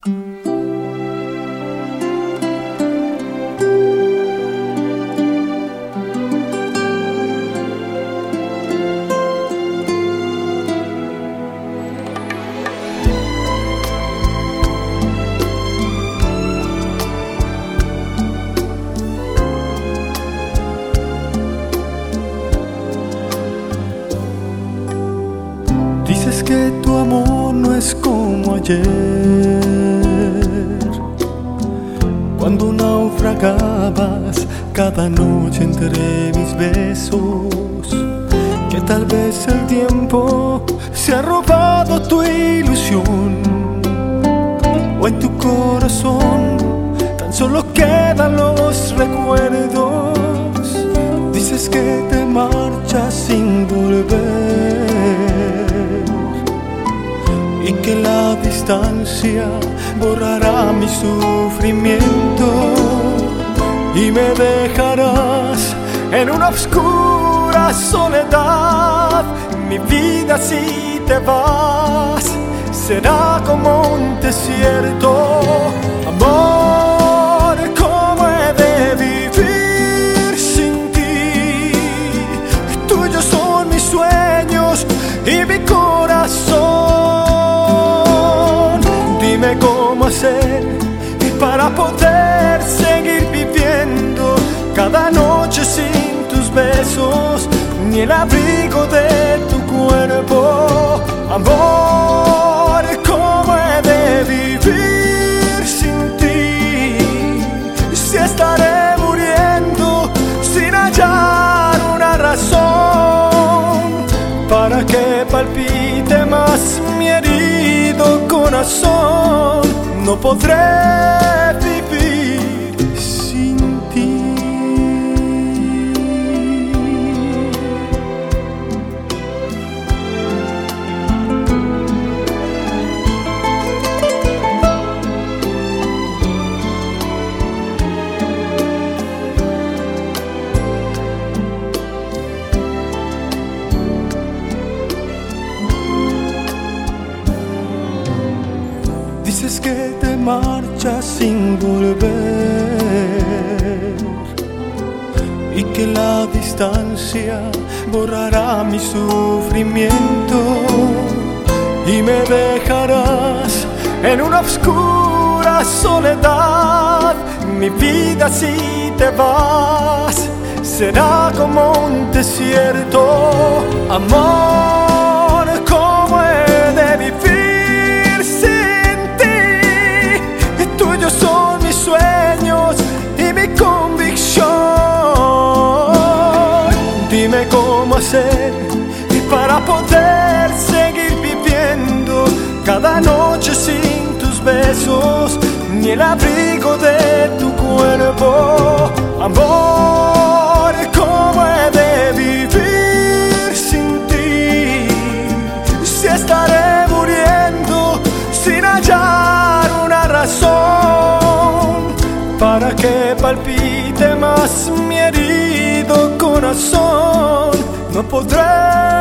Dices que tu amor no es como ayer, cuando naufragabas cada noche entre mis besos, que tal vez el tiempo se ha robado tu ilusión, o en tu corazón tan solo quedan los recuerdos. Dices que te marchas sin volver y que la distancia borrará mi sufrimiento y me dejarás en una oscura soledad. Mi vida, si te vas, será como un desierto. Amor, ¿cómo he de vivir sin ti? Tuyos son mis sueños y mi corazón. Dime cómo hacer para poder seguir viviendo cada noche sin tus besos, ni el abrigo de tu cuerpo. Amor, ¿cómo he de vivir sin ti? Si estaré muriendo sin hallar una razón para que palpite más mi herido corazón. No podré vivir sin ti. Dices que te marchas sin volver y que la distancia borrará mi sufrimiento y me dejarás en una oscura soledad. Mi vida, si te vas, será como un desierto. Amor, ¿cómo he de vivir sin ti? Tuyos son mis sueños y mi convicción. Dime cómo hacer para poder seguir viviendo cada noche sin tus besos, ni el abrigo de tu cuerpo. Amor, ¿cómo he de vivir sin ti? Si estaré muriendo sin hallar una razón para que palpite más mi herido corazón. No podré